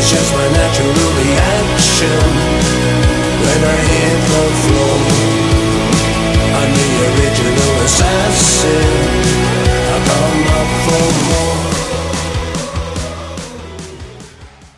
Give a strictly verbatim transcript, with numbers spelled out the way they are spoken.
It's just my natural reaction when I hit the floor.